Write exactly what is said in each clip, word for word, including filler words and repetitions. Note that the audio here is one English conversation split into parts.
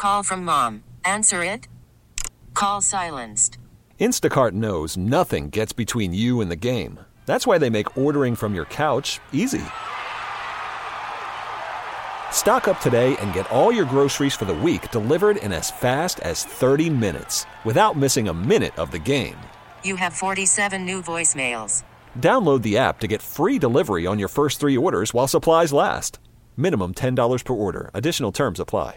Call from mom. Answer it. Call silenced. Instacart knows nothing gets between you and the game. That's why they make ordering from your couch easy. Stock up today and get all your groceries for the week delivered in as fast as thirty minutes without missing a minute of the game. You have forty-seven new voicemails. Download the app to get free delivery on your first three orders while supplies last. Minimum ten dollars per order. Additional terms apply.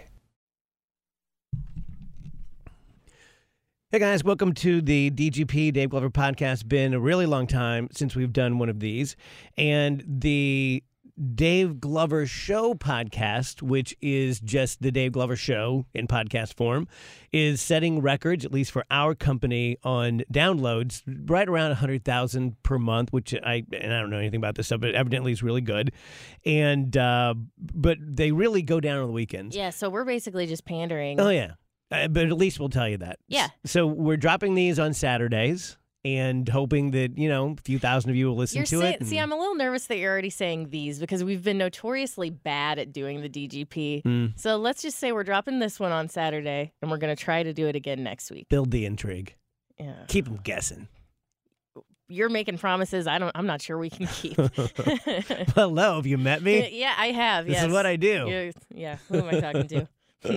Hey guys, welcome to the D G P Dave Glover podcast. Been a really long time since we've done one of these. And the Dave Glover Show podcast, which is just the Dave Glover Show in podcast form, is setting records, at least for our company, on downloads, right around one hundred thousand per month, which I, and I don't know anything about this stuff, but evidently is really good. And, uh, but they really go down on the weekends. Yeah, so we're basically just pandering. Oh, yeah. Uh, but at least we'll tell you that. Yeah. So we're dropping these on Saturdays and hoping that, you know, a few thousand of you will listen You're to say- it. And... See, I'm a little nervous that you're already saying these because we've been notoriously bad at doing the D G P. Mm. So let's just say we're dropping this one on Saturday and we're going to try to do it again next week. Build the intrigue. Yeah. Keep them guessing. You're making promises I don't, I'm not sure we can keep. Hello, have you met me? Yeah, I have. This yes. is what I do. You're, yeah, who am I talking to?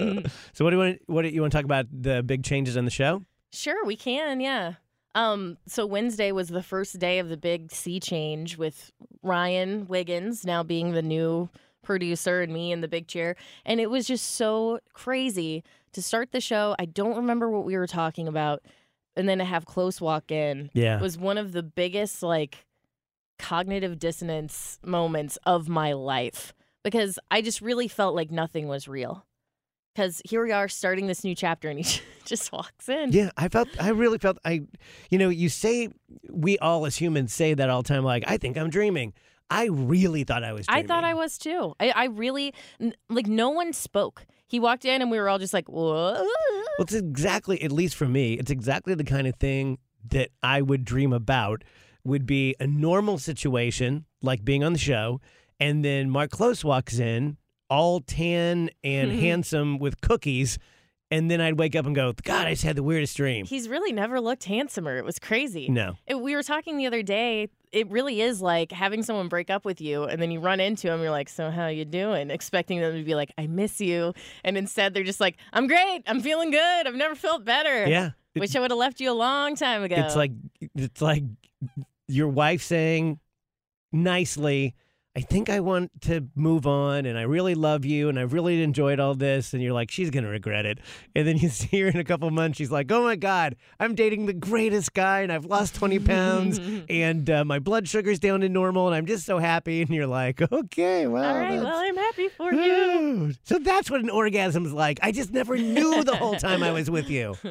So what do you want? What do you want to talk about? The big changes on the show? Sure, we can. Yeah. Um. So Wednesday was the first day of the big sea change with Ryan Wiggins now being the new producer and me in the big chair, and it was just so crazy to start the show. I don't remember what we were talking about, and then to have Close walk in. Yeah. Was one of the biggest like cognitive dissonance moments of my life because I just really felt like nothing was real. Because here we are starting this new chapter and he just walks in. Yeah, I felt, I really felt, I, you know, you say, we all as humans say that all the time, like, I think I'm dreaming. I really thought I was dreaming. I thought I was too. I, I really, like, no one spoke. He walked in and we were all just like, whoa. Well, it's exactly, at least for me, it's exactly the kind of thing that I would dream about would be a normal situation, like being on the show, and then Mark Close walks in, all tan and handsome with cookies, and then I'd wake up and go, God, I just had the weirdest dream. He's really never looked handsomer. It was crazy. No. It, we were talking the other day. It really is like having someone break up with you, and then you run into them, you're like, so how you doing? Expecting them to be like, I miss you. And instead, they're just like, I'm great. I'm feeling good. I've never felt better. Yeah. Wish I would have left you a long time ago. It's like, it's like your wife saying nicely, I think I want to move on, and I really love you, and I've really enjoyed all this, and you're like, she's going to regret it. And then you see her in a couple months, she's like, oh my God, I'm dating the greatest guy, and I've lost twenty pounds, and uh, my blood sugar's down to normal, and I'm just so happy. And you're like, okay, well. All right, that's... well, I'm happy for you. So that's what an orgasm's like. I just never knew the whole time I was with you.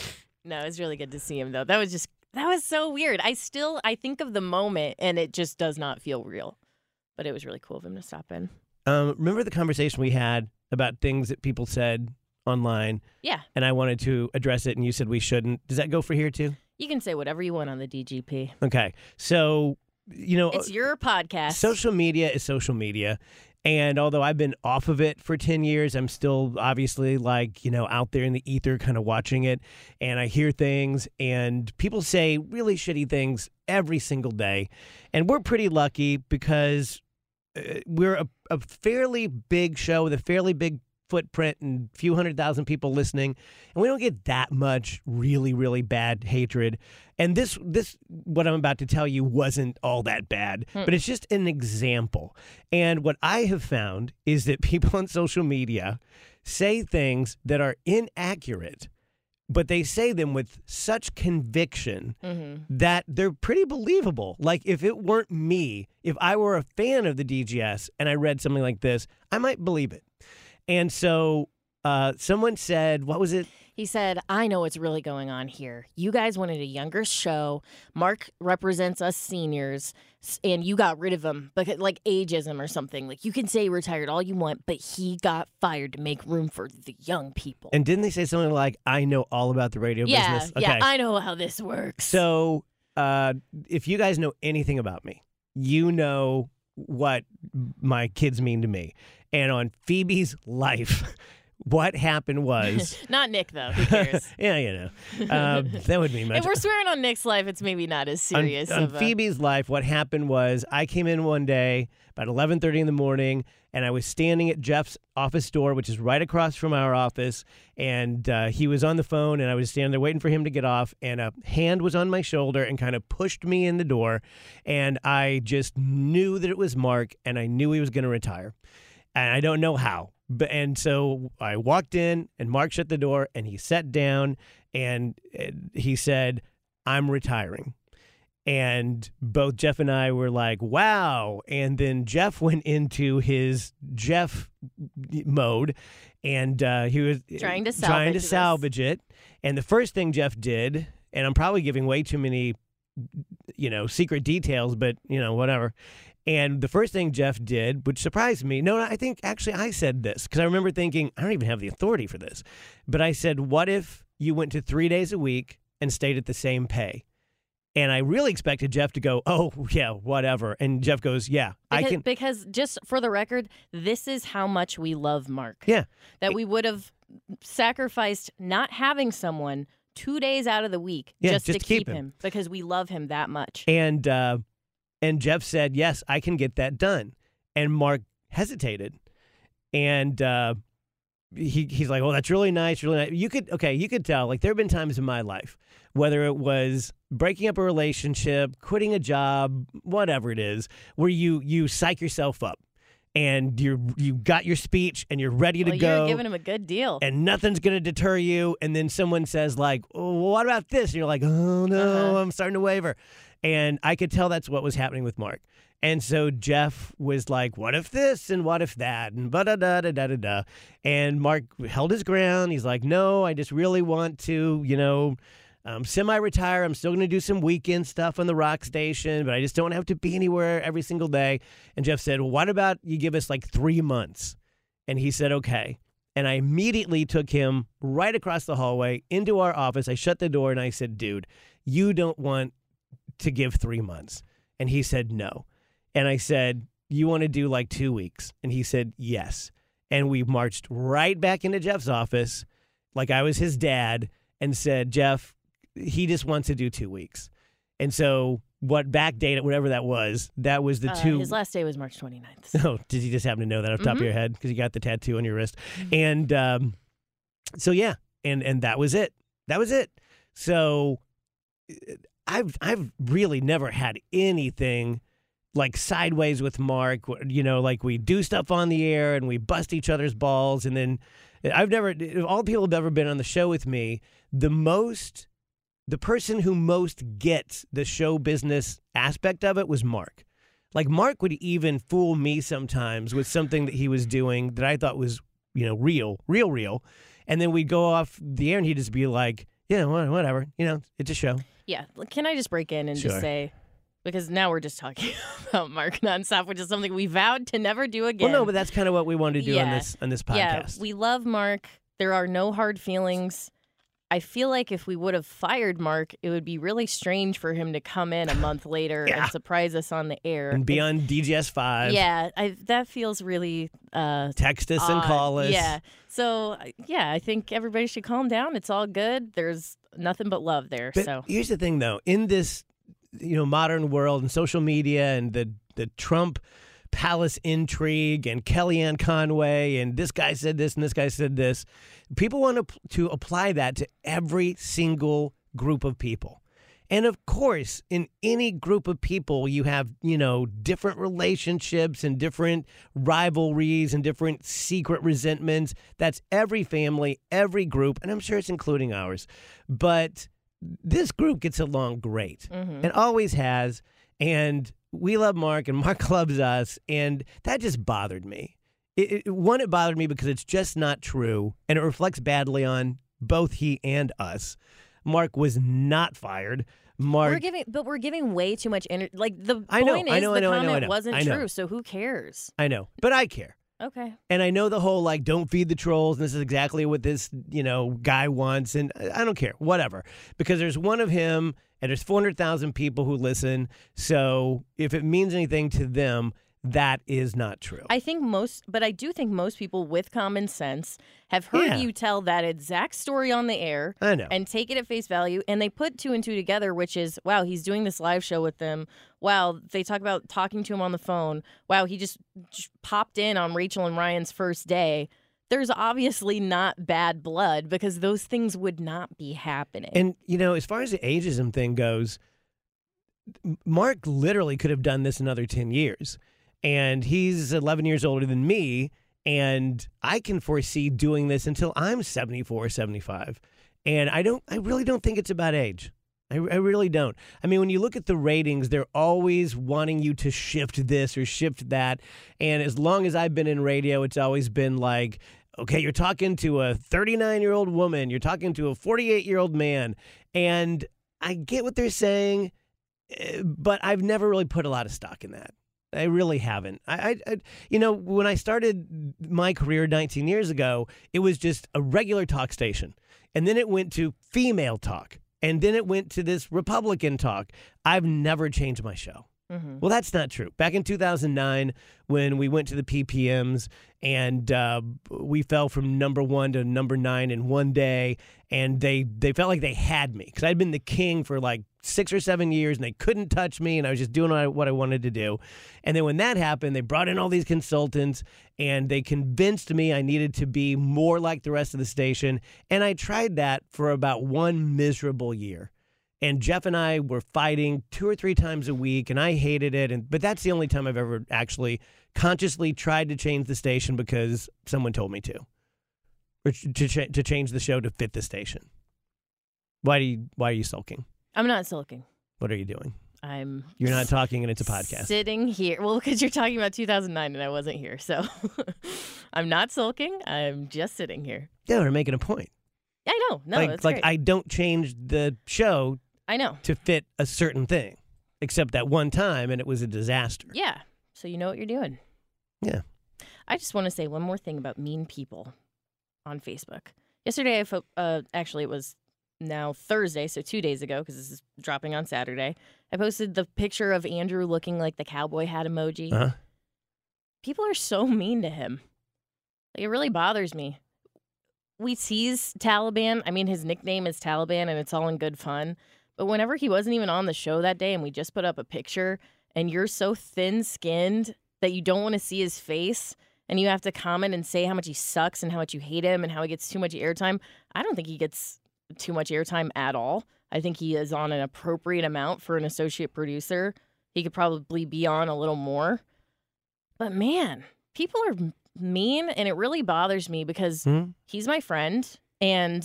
No, it's really good to see him, though. That was just, that was so weird. I still, I think of the moment, and it just does not feel real. But it was really cool of him to stop in. Um, remember the conversation we had about things that people said online? Yeah. And I wanted to address it, and you said we shouldn't. Does that go for here, too? You can say whatever you want on the D G P. Okay. So, you know. It's your podcast. Social media is social media. And although I've been off of it for ten years, I'm still obviously like, you know, out there in the ether kind of watching it. And I hear things, and people say really shitty things every single day. And we're pretty lucky because uh, we're a, a fairly big show with a fairly big footprint and a few hundred thousand people listening, and we don't get that much really, really bad hatred. And this, this, what I'm about to tell you wasn't all that bad, hmm. but it's just an example. And what I have found is that people on social media say things that are inaccurate, but they say them with such conviction mm-hmm. that they're pretty believable. Like, if it weren't me, if I were a fan of the D G S and I read something like this, I might believe it. And so uh, someone said, what was it? He said, I know what's really going on here. You guys wanted a younger show. Mark represents us seniors, and you got rid of him, because, like ageism or something. Like, you can say he retired all you want, but he got fired to make room for the young people. And didn't they say something like, I know all about the radio yeah, business? Okay. Yeah, I know how this works. So uh, if you guys know anything about me, you know what my kids mean to me. And on Phoebe's life, what happened was... Not Nick, though. Who cares? yeah, you know. Uh, that would be much... If we're swearing on Nick's life, it's maybe not as serious. On, on of a... Phoebe's life, what happened was I came in one day about eleven thirty in the morning, and I was standing at Jeff's office door, which is right across from our office, and uh, he was on the phone, and I was standing there waiting for him to get off, and a hand was on my shoulder and kind of pushed me in the door, and I just knew that it was Mark, and I knew he was going to retire. And I don't know how. But, and so I walked in, and Mark shut the door, and he sat down, and he said, I'm retiring. And both Jeff and I were like, wow. And then Jeff went into his Jeff mode, and uh, he was trying to salvage, trying to salvage it. And the first thing Jeff did, and I'm probably giving way too many, you know, secret details, but, you know, whatever. And the first thing Jeff did, which surprised me, no, I think actually I said this, because I remember thinking, I don't even have the authority for this. But I said, what if you went to three days a week and stayed at the same pay? And I really expected Jeff to go, oh, yeah, whatever. And Jeff goes, yeah, because, I can. Because just for the record, this is how much we love Mark. Yeah. That we would have sacrificed not having someone two days out of the week yeah, just, just to keep keep him. him because we love him that much. And, uh, And Jeff said, yes, I can get that done. And Mark hesitated. And uh, he he's like, well, that's really nice, really nice. You could, okay, you could tell, like, there have been times in my life, whether it was breaking up a relationship, quitting a job, whatever it is, where you you psych yourself up. And you're you got your speech and you're ready to well, go. You're giving him a good deal. And nothing's going to deter you. And then someone says, like, oh, what about this? And you're like, oh, no, uh-huh. I'm starting to waver. And I could tell that's what was happening with Mark. And so Jeff was like, what if this and what if that? And ba-da-da-da-da-da-da. And Mark held his ground. He's like, no, I just really want to, you know, um, semi-retire. I'm still going to do some weekend stuff on the rock station, but I just don't have to be anywhere every single day. And Jeff said, well, what about you give us like three months? And he said, okay. And I immediately took him right across the hallway into our office. I shut the door and I said, dude, you don't want to give three months. And he said, no. And I said, you want to do like two weeks? And he said, yes. And we marched right back into Jeff's office like I was his dad and said, Jeff, he just wants to do two weeks. And so what backdated, whatever that was, that was the uh, two. His last day was March twenty-ninth. Oh, did you just happen to know that off the top mm-hmm. of your head? Because you got the tattoo on your wrist. Mm-hmm. And um, so, yeah. And, and that was it. That was it. So I've I've really never had anything like sideways with Mark. You know, like we do stuff on the air and we bust each other's balls. And then I've never, all the people who've ever been on the show with me, the most, the person who most gets the show business aspect of it was Mark. Like Mark would even fool me sometimes with something that he was doing that I thought was, you know, real, real, real. And then we'd go off the air and he'd just be like, yeah, whatever, you know, it's a show. Yeah. Can I just break in and Sure. just say, because now we're just talking about Mark nonstop, which is something we vowed to never do again. Well, no, but that's kind of what we wanted to do yeah. on this on this podcast. Yeah, we love Mark. There are no hard feelings. I feel like if we would have fired Mark, it would be really strange for him to come in a month later yeah. and surprise us on the air. And be on D G S five. Yeah, I, that feels really uh, Text us odd. and call us. Yeah. So, yeah, I think everybody should calm down. It's all good. There's nothing but love there. But so here's the thing, though. In this, you know, modern world and social media and the the Trump palace intrigue and Kellyanne Conway and this guy said this and this guy said this, people want to to apply that to every single group of people. And of course, in any group of people, you have, you know, different relationships and different rivalries and different secret resentments. That's every family, every group, and I'm sure it's including ours. But this group gets along great mm-hmm. and always has. And we love Mark and Mark loves us. And that just bothered me. It, it, one, it bothered me because it's just not true. And it reflects badly on both he and us. Mark was not fired. Mark, we're giving, but we're giving way too much energy. Like the I know, point I is, know, the I know, I know, comment I know. wasn't I know. true. So who cares? I know, but I care. Okay. And I know the whole, like, don't feed the trolls, and this is exactly what this, you know, guy wants, and I don't care, whatever. Because there's one of him, and there's four hundred thousand people who listen, so if it means anything to them, that is not true. I think most, but I do think most people with common sense have heard Yeah. you tell that exact story on the air I know. and take it at face value, and they put two and two together, which is, wow, he's doing this live show with them. Wow, they talk about talking to him on the phone. Wow, he just, just popped in on Rachel and Ryan's first day. There's obviously not bad blood because those things would not be happening. And, you know, as far as the ageism thing goes, Mark literally could have done this another ten years. And he's eleven years older than me, and I can foresee doing this until I'm seventy-four, seventy-five. And I don't, I really don't think it's about age. I, I really don't. I mean, when you look at the ratings, they're always wanting you to shift this or shift that. And as long as I've been in radio, it's always been like, okay, you're talking to a thirty-nine-year-old woman, you're talking to a forty-eight-year-old man. And I get what they're saying, eh, but I've never really put a lot of stock in that. I really haven't. I, I, I, you know, when I started my career nineteen years ago, it was just a regular talk station. And then it went to female talk. And then it went to this Republican talk. I've never changed my show. Mm-hmm. Well, that's not true. Back in two thousand nine, when we went to the P P Ms and uh, we fell from number one to number nine in one day, and they, they felt like they had me because I'd been the king for like six or seven years, and they couldn't touch me, and I was just doing what I, what I wanted to do. And then when that happened, they brought in all these consultants, and they convinced me I needed to be more like the rest of the station, and I tried that for about one miserable year. And Jeff and I were fighting two or three times a week, and I hated it. And but that's the only time I've ever actually consciously tried to change the station because someone told me to, or to ch- to change the show to fit the station. Why do you, Why are you sulking? I'm not sulking. What are you doing? I'm. You're not talking, and it's a podcast. Sitting here. Well, because you're talking about two thousand nine, and I wasn't here, so I'm not sulking. I'm just sitting here. Yeah, we're making a point. I know. No, like that's like great. I don't change the show I know. to fit a certain thing, except that one time, and it was a disaster. Yeah. So you know what you're doing. Yeah. I just want to say one more thing about mean people on Facebook. Yesterday, I fo- uh, actually, it was now Thursday, so two days ago, because this is dropping on Saturday, I posted the picture of Andrew looking like the cowboy hat emoji. Uh-huh. People are so mean to him. Like, it really bothers me. We tease Taliban. I mean, his nickname is Taliban, and it's all in good fun. But whenever he wasn't even on the show that day and we just put up a picture and you're so thin-skinned that you don't want to see his face and you have to comment and say how much he sucks and how much you hate him and how he gets too much airtime, I don't think he gets too much airtime at all. I think he is on an appropriate amount for an associate producer. He could probably be on a little more. But man, people are mean, and it really bothers me because Hmm? he's my friend and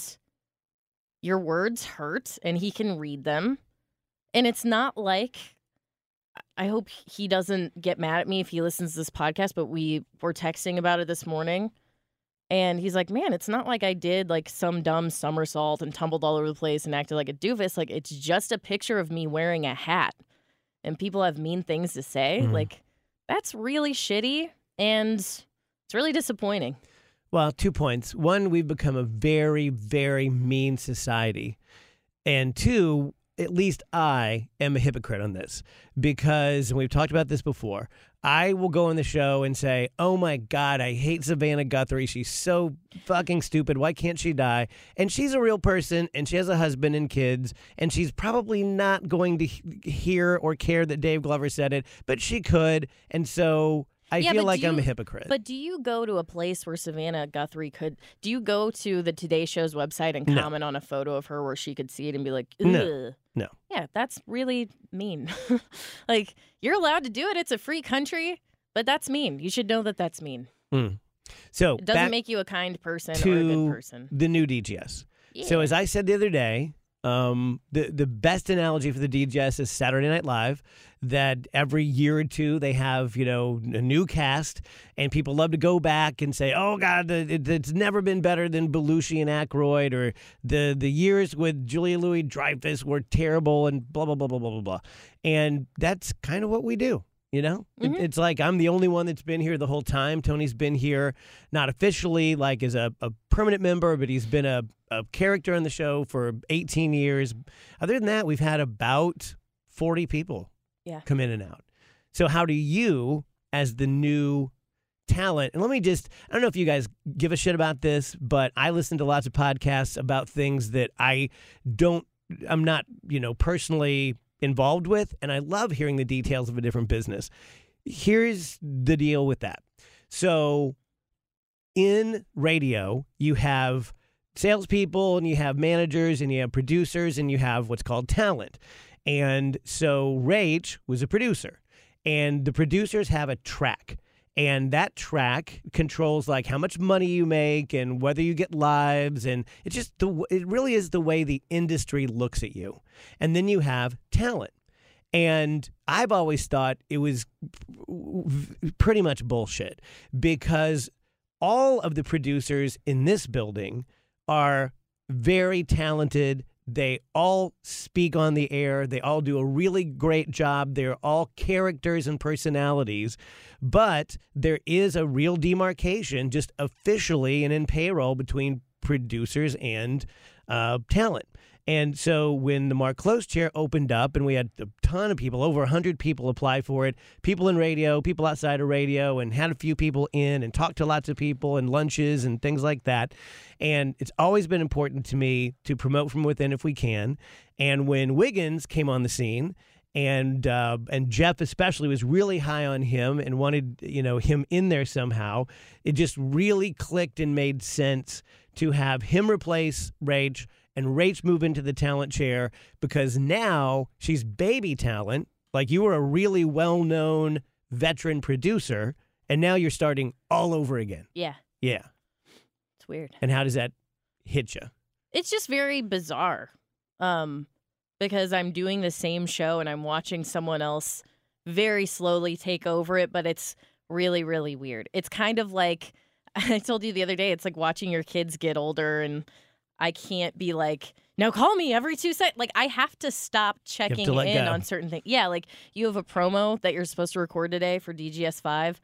your words hurt and he can read them. And it's not like, I hope he doesn't get mad at me if he listens to this podcast, but we were texting about it this morning. And he's like, man, it's not like I did like some dumb somersault and tumbled all over the place and acted like a doofus. Like, it's just a picture of me wearing a hat. And people have mean things to say. Mhm. Like, that's really shitty. And it's really disappointing. Well, two points. One, we've become a very, very mean society. And two, at least I am a hypocrite on this because, and we've talked about this before, I will go on the show and say, oh my God, I hate Savannah Guthrie. She's so fucking stupid. Why can't she die? And she's a real person, and she has a husband and kids, and she's probably not going to he- hear or care that Dave Glover said it, but she could. And so I Yeah, feel but like do I'm a you- hypocrite. But do you go to a place where Savannah Guthrie could, do you go to the Today Show's website and No. comment on a photo of her where she could see it and be like, ugh? No. No. Yeah, that's really mean. Like, you're allowed to do it. It's a free country, but that's mean. You should know that that's mean. Mm. So It doesn't back make you a kind person or a to good person. the new D G S. So Yeah. as I said the other day, um, the the best analogy for the D G S is Saturday Night Live. That every year or two they have, you know, a new cast, and people love to go back and say, "Oh God, the, it, it's never been better than Belushi and Aykroyd," or the the years with Julia Louis-Dreyfus were terrible, and blah blah blah blah blah blah blah. And that's kind of what we do. You know, It- Mhm. it's like I'm the only one that's been here the whole time. Tony's been here, not officially like as a, a permanent member, but he's been a, a character on the show for eighteen years. Other than that, we've had about forty people Yeah. come in and out. So how do you, as the new talent. And let me just, I don't know if you guys give a shit about this, but I listen to lots of podcasts about things that I don't, I'm not, you know, personally involved with, and I love hearing the details of a different business. Here's the deal with that. So in radio, you have salespeople and you have managers and you have producers and you have what's called talent. And so Rach was a producer, and the producers have a track. And that track controls like how much money you make and whether you get lives, and it's just the it really is the way the industry looks at you. And then you have talent. And I've always thought it was pretty much bullshit, because all of the producers in this building are very talented. They all speak on the air. They all do a really great job. They're all characters and personalities. But there is a real demarcation just officially and in payroll between producers and uh, talent. And so when the Mark Close chair opened up and we had a ton of people, over one hundred people apply for it, people in radio, people outside of radio, and had a few people in and talked to lots of people and lunches and things like that. And it's always been important to me to promote from within if we can. And when Wiggins came on the scene, and uh, and Jeff especially was really high on him and wanted, you know, him in there somehow, it just really clicked and made sense to have him replace Rach and Rach move into the talent chair, because now she's baby talent. Like, you were a really well-known veteran producer, and now you're starting all over again. Yeah. Yeah. It's weird. And how does that hit you? It's just very bizarre, um, because I'm doing the same show and I'm watching someone else very slowly take over it, but it's really, really weird. It's kind of like, I told you the other day, it's like watching your kids get older, and I can't be like, now call me every two seconds. Like, I have to stop checking to in go. on certain things. Yeah, like you have a promo that you're supposed to record today for D G S five,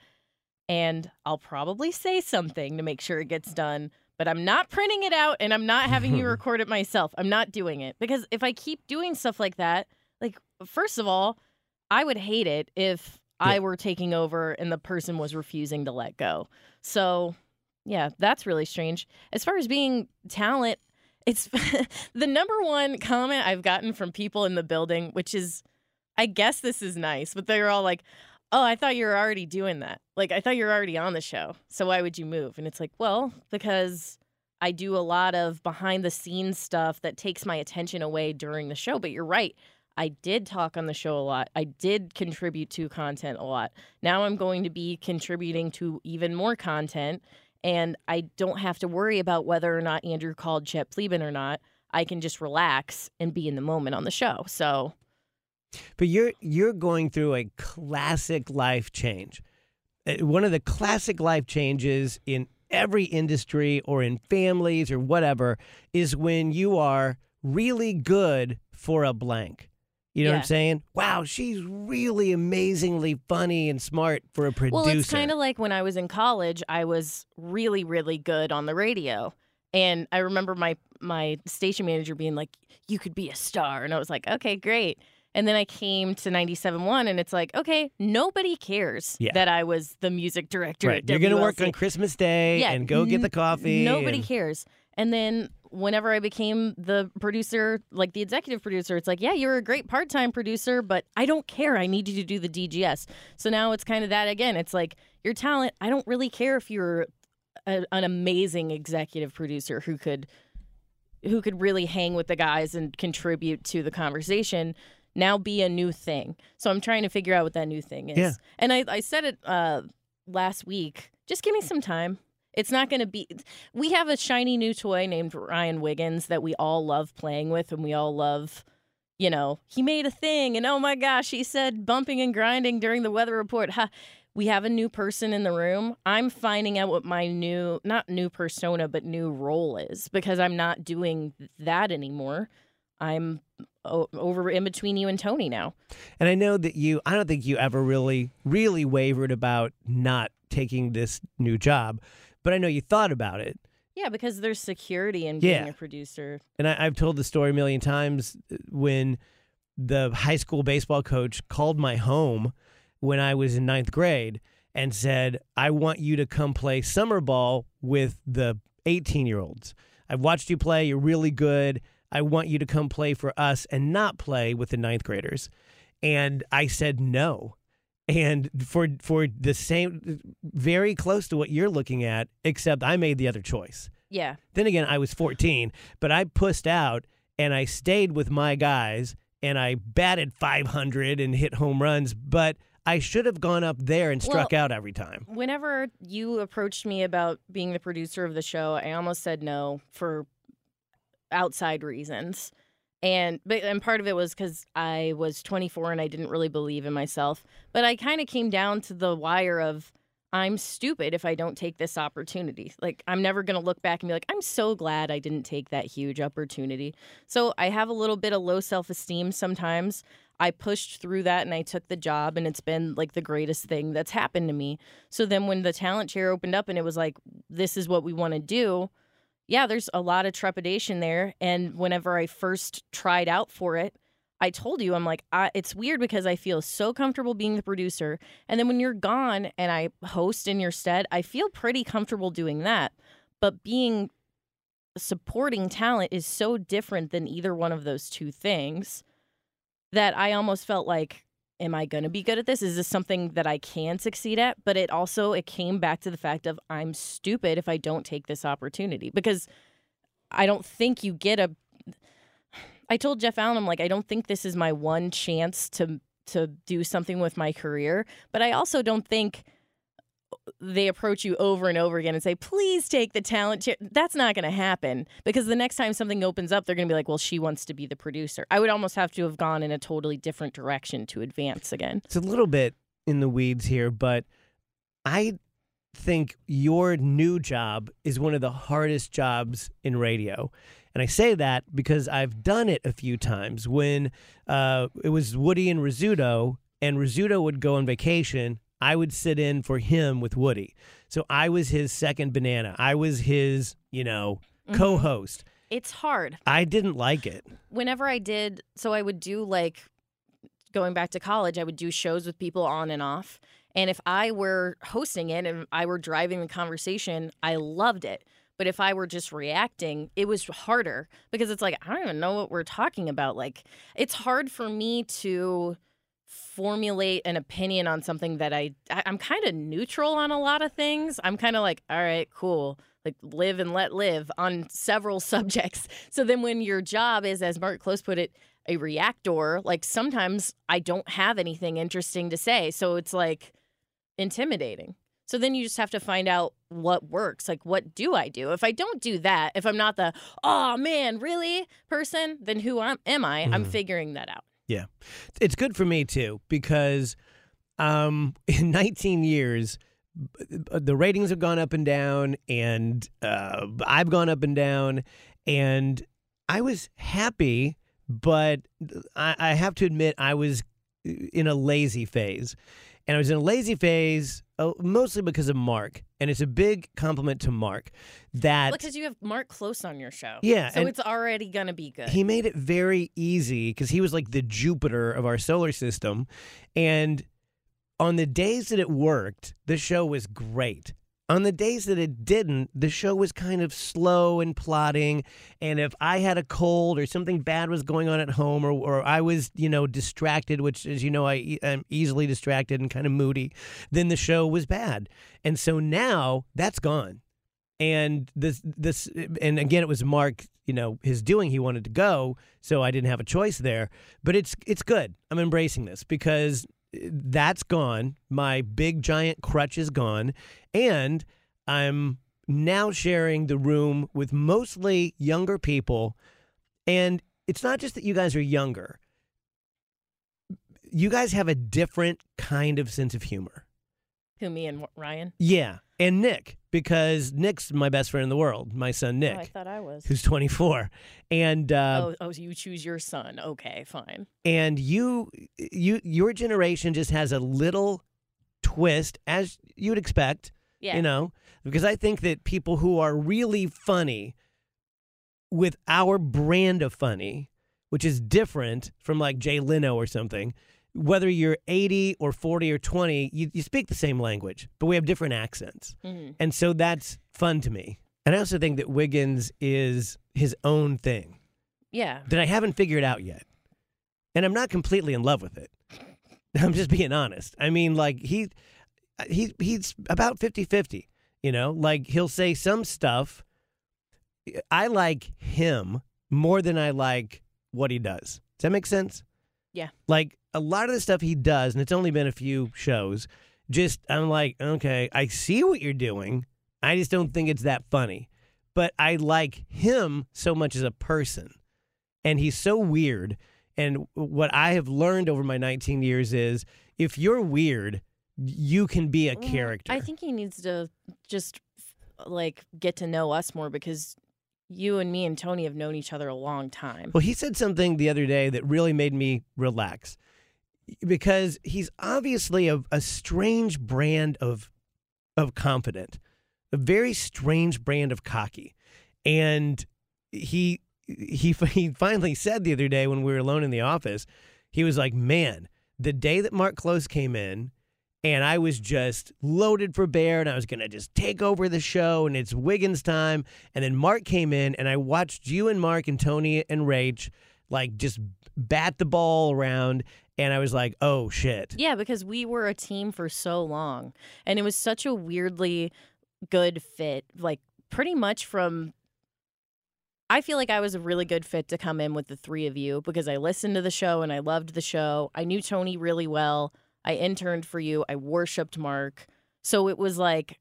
and I'll probably say something to make sure it gets done, but I'm not printing it out and I'm not having you record it myself. I'm not doing it, because if I keep doing stuff like that, like, first of all, I would hate it if yeah. I were taking over and the person was refusing to let go. So yeah, that's really strange. As far as being talent, it's the number one comment I've gotten from people in the building, which is, I guess this is nice, but they're all like, oh, I thought you were already doing that. Like, I thought you were already on the show. So why would you move? And it's like, well, because I do a lot of behind the scenes stuff that takes my attention away during the show. But you're right. I did talk on the show a lot. I did contribute to content a lot. Now I'm going to be contributing to even more content. And I don't have to worry about whether or not Andrew called Chet Pleben or not. I can just relax and be in the moment on the show. So, but you're you're going through a classic life change. Uh, One of the classic life changes in every industry or in families or whatever is when you are really good for a blank. You know yeah. what I'm saying? Wow, she's really amazingly funny and smart for a producer. Well, it's kind of like when I was in college, I was really, really good on the radio. And I remember my, my station manager being like, you could be a star. And I was like, okay, great. And then I came to ninety-seven point one, and it's like, okay, nobody cares yeah. that I was the music director. Right. At You're going to work W L C. on Christmas Day yeah, and go get the coffee. Nobody and... cares. And then whenever I became the producer, like the executive producer, it's like, yeah, you're a great part-time producer, but I don't care. I need you to do the D G S. So now it's kind of that again. It's like, your talent, I don't really care if you're a, an amazing executive producer who could who could really hang with the guys and contribute to the conversation. Now be a new thing. So I'm trying to figure out what that new thing is. Yeah. And I, I said it uh, last week, just give me some time. It's not going to be, we have a shiny new toy named Ryan Wiggins that we all love playing with, and we all love, you know, he made a thing, and oh my gosh, he said bumping and grinding during the weather report. Ha. We have a new person in the room. I'm finding out what my new, not new persona, but new role is, because I'm not doing that anymore. I'm o- over in between you and Tony now. And I know that you, I don't think you ever really, really wavered about not taking this new job, but I know you thought about it. Yeah, because there's security in being Yeah. a producer. And I, I've told the story a million times when the high school baseball coach called my home when I was in ninth grade and said, I want you to come play summer ball with the eighteen-year-olds. I've watched you play. You're really good. I want you to come play for us and not play with the ninth graders. And I said no. And for for the same, very close to what you're looking at, except I made the other choice. Yeah. Then again, I was fourteen, but I pussed out and I stayed with my guys and I batted five hundred and hit home runs, but I should have gone up there and struck well, out every time. Whenever you approached me about being the producer of the show, I almost said no for outside reasons. And but and part of it was because I was twenty-four and I didn't really believe in myself. But I kind of came down to the wire of I'm stupid if I don't take this opportunity. Like, I'm never going to look back and be like, I'm so glad I didn't take that huge opportunity. So I have a little bit of low self-esteem sometimes. I pushed through that and I took the job, and it's been like the greatest thing that's happened to me. So then when the talent chair opened up and it was like, this is what we want to do, yeah, there's a lot of trepidation there. And whenever I first tried out for it, I told you, I'm like, I, it's weird because I feel so comfortable being the producer. And then when you're gone and I host in your stead, I feel pretty comfortable doing that. But being supporting talent is so different than either one of those two things that I almost felt like, am I going to be good at this? Is this something that I can succeed at? But it also, it came back to the fact of I'm stupid if I don't take this opportunity, because I don't think you get a, I told Jeff Allen, I'm like, I don't think this is my one chance to to do something with my career. But I also don't think they approach you over and over again and say, please take the talent chair. That's not going to happen, because the next time something opens up, they're going to be like, well, she wants to be the producer. I would almost have to have gone in a totally different direction to advance again. It's a little bit in the weeds here, but I think your new job is one of the hardest jobs in radio. And I say that because I've done it a few times when uh, it was Woody and Rizzuto, and Rizzuto would go on vacation. I would sit in for him with Woody. So I was his second banana. I was his, you know, mm-hmm. co-host. It's hard. I didn't like it. Whenever I did, so I would do, like, going back to college, I would do shows with people on and off. And if I were hosting it and I were driving the conversation, I loved it. But if I were just reacting, it was harder, because it's like, I don't even know what we're talking about. Like, it's hard for me to formulate an opinion on something that I, I I'm kind of neutral on a lot of things. I'm kind of like, all right, cool. Like, live and let live on several subjects. So then when your job is, as Mark Close put it, a reactor, like, sometimes I don't have anything interesting to say. So it's like intimidating. So then you just have to find out what works. Like, what do I do? If I don't do that, if I'm not the, oh, man, really person, then who am, am I? Mm. I'm figuring that out. Yeah. It's good for me, too, because um, in nineteen years, the ratings have gone up and down, and uh, I've gone up and down, and I was happy, but I, I have to admit I was in a lazy phase. And I was in a lazy phase uh, mostly because of Mark. And it's a big compliment to Mark that... Because you have Mark Close on your show. Yeah. So it's already going to be good. He made it very easy because he was like the Jupiter of our solar system. And on the days that it worked, the show was great. On the days that it didn't, the show was kind of slow and plodding. And if I had a cold or something bad was going on at home, or, or I was, you know, distracted, which, as you know, I am easily distracted and kind of moody, then the show was bad. And so now that's gone. And this, this, and again, it was Mark, you know, his doing. He wanted to go, so I didn't have a choice there. But it's it's good. I'm embracing this because that's gone. My big giant crutch is gone. And I'm now sharing the room with mostly younger people. And it's not just that you guys are younger. You guys have a different kind of sense of humor. Who, me and Ryan? Yeah. And Nick, because Nick's my best friend in the world, my son Nick. Oh, I thought I was. Who's twenty-four. And uh, oh, oh, so you choose your son. Okay, fine. And you, you, your generation just has a little twist, as you would expect. Yeah. You know, because I think that people who are really funny with our brand of funny, which is different from like Jay Leno or something, whether you're eighty or forty or twenty, you, you speak the same language, but we have different accents. Mm-hmm. And so that's fun to me. And I also think that Wiggins is his own thing. Yeah. That I haven't figured out yet. And I'm not completely in love with it. I'm just being honest. I mean, like, he, he he's about fifty-fifty, you know? Like, he'll say some stuff. I like him more than I like what he does. Does that make sense? Yeah. Like, a lot of the stuff he does, and it's only been a few shows, just, I'm like, okay, I see what you're doing. I just don't think it's that funny. But I like him so much as a person. And he's so weird. And what I have learned over my nineteen years is if you're weird, you can be a character. I think he needs to just, like, get to know us more because you and me and Tony have known each other a long time. Well, he said something the other day that really made me relax because he's obviously a, a strange brand of of confident, a very strange brand of cocky. And he he he finally said the other day when we were alone in the office, he was like, man, the day that Mark Close came in and I was just loaded for bear and I was going to just take over the show and it's Wiggins time. And then Mark came in and I watched you and Mark and Tony and Rach like just bat the ball around. And I was like, oh, shit. Yeah, because we were a team for so long. And it was such a weirdly good fit. Like, pretty much from... I feel like I was a really good fit to come in with the three of you because I listened to the show and I loved the show. I knew Tony really well. I interned for you. I worshipped Mark. So it was like...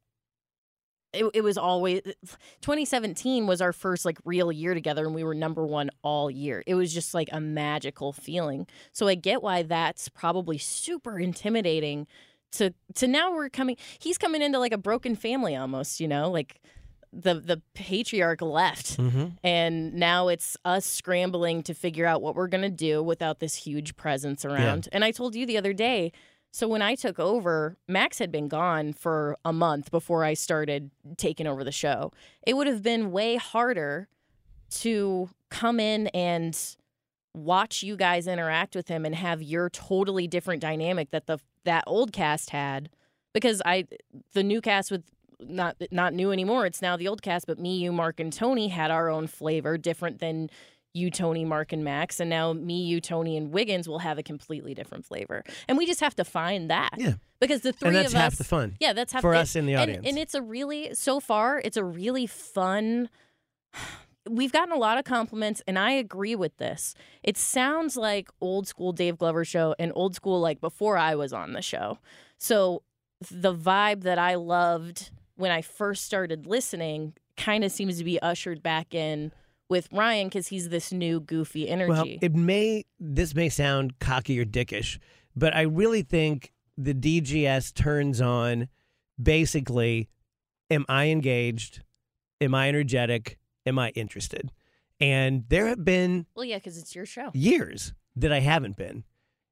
It, it was always... twenty seventeen was our first, like, real year together, and we were number one all year. It was just, like, a magical feeling. So I get why that's probably super intimidating to to now we're coming... He's coming into, like, a broken family almost, you know? Like, the, the patriarch left, mm-hmm. and now it's us scrambling to figure out what we're going to do without this huge presence around. Yeah. And I told you the other day... So when I took over, Max had been gone for a month before I started taking over the show. It would have been way harder to come in and watch you guys interact with him and have your totally different dynamic that the that old cast had. Because I, the new cast with not not new anymore. It's now the old cast, but me, you, Mark, and Tony had our own flavor, different than you, Tony, Mark, and Max, and now me, you, Tony, and Wiggins will have a completely different flavor. And we just have to find that. Yeah. Because the three of us... And that's half the fun. Yeah, that's half for the, us in the audience. And, and it's a really, so far, it's a really fun... We've gotten a lot of compliments, and I agree with this. It sounds like old school Dave Glover show and old school like before I was on the show. So the vibe that I loved when I first started listening kind of seems to be ushered back in with Ryan because he's this new goofy energy. Well, it may this may sound cocky or dickish, but I really think the D G S turns on basically, am I engaged? Am I energetic? Am I interested? And there have been well, yeah, because it's your show. Years that I haven't been,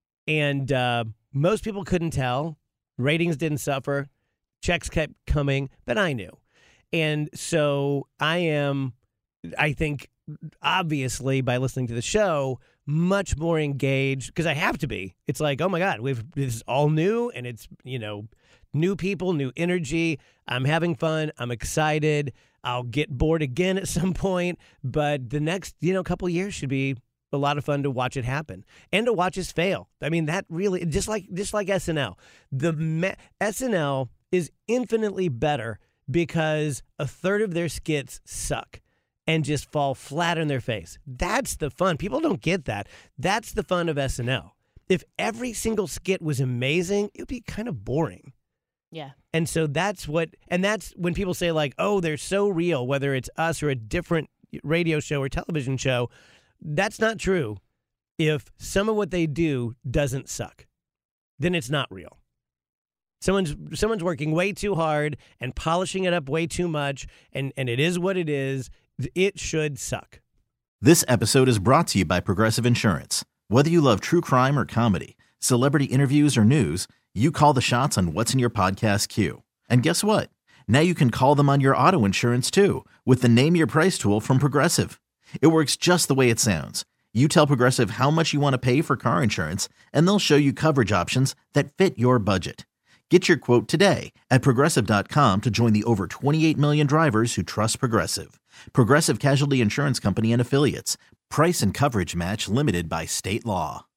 and uh, most people couldn't tell. Ratings didn't suffer. Checks kept coming, but I knew, and so I am. I think, obviously, by listening to the show, much more engaged, because I have to be. It's like, oh, my God, we've this is all new, and it's, you know, new people, new energy. I'm having fun. I'm excited. I'll get bored again at some point, but the next, you know, couple years should be a lot of fun to watch it happen and to watch us fail. I mean, that really, just like just like S N L. The S N L is infinitely better because a third of their skits suck and just fall flat on their face. That's the fun. People don't get that. That's the fun of S N L. If every single skit was amazing, it would be kind of boring. Yeah. And so that's what, and that's when people say like, oh, they're so real, whether it's us or a different radio show or television show. That's not true. If some of what they do doesn't suck, then it's not real. Someone's someone's working way too hard and polishing it up way too much, and, and it is what it is. It should suck. This episode is brought to you by Progressive Insurance. Whether you love true crime or comedy, celebrity interviews or news, you call the shots on what's in your podcast queue. And guess what? Now you can call them on your auto insurance too with the Name Your Price tool from Progressive. It works just the way it sounds. You tell Progressive how much you want to pay for car insurance, and they'll show you coverage options that fit your budget. Get your quote today at Progressive dot com to join the over twenty-eight million drivers who trust Progressive. Progressive Casualty Insurance Company and Affiliates. Price and coverage match limited by state law.